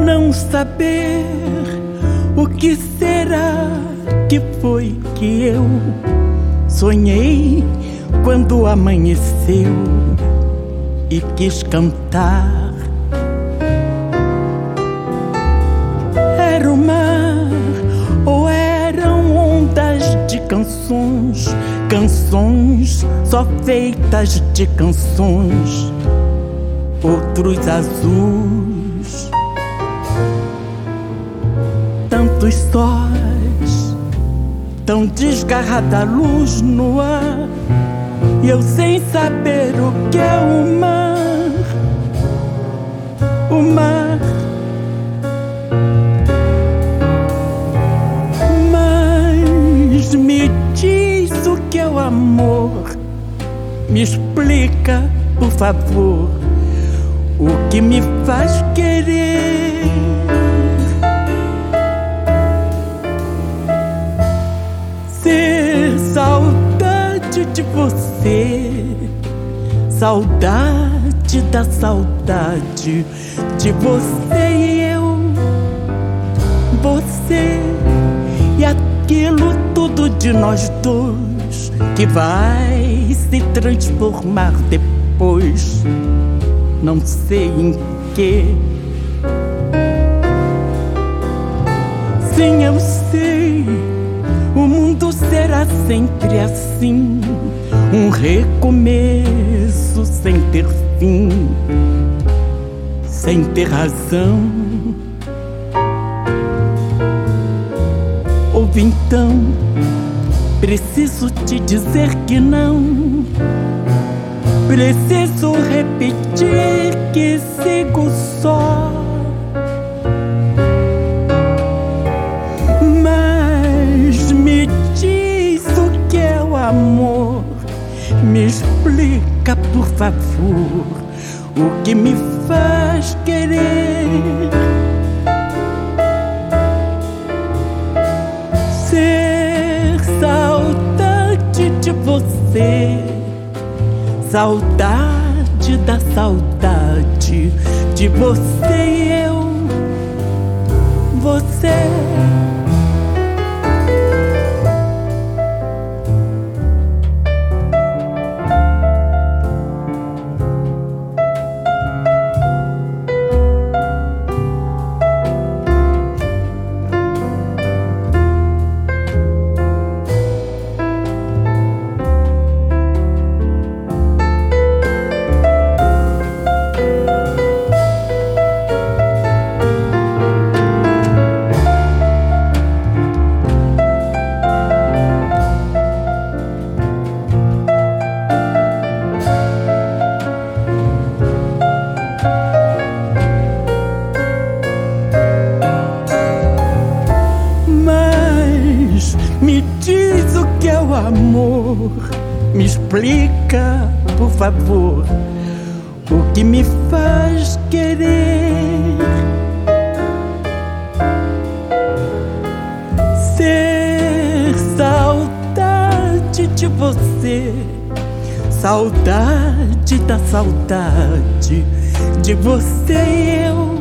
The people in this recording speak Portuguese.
não saber o que será que foi que eu sonhei quando amanheceu e quis cantar. Era o mar ou eram ondas de canções, canções só feitas de canções, outros azuis, tantos sóis, tão desgarrada a luz no ar, e eu sem saber o que é o mar, o mar. Mas me diz o que é o amor, me explica, por favor, o que me faz querer. Ser saudade de você, saudade da saudade de você e eu, você e aquilo tudo de nós dois que vai se transformar depois, não sei em que. Sim, eu sei, o mundo será sempre assim, um recomeço sem ter fim, sem ter razão. Ouve então, preciso te dizer que não, preciso repetir que sigo só. Mas me diz o que é o amor, me explica, por favor, o que me faz querer. Ser saudade de você, saudade da saudade de você e eu, você. Me diz o que é o amor, me explica, por favor, o que me faz querer. Ser saudade de você, saudade da saudade de você e eu,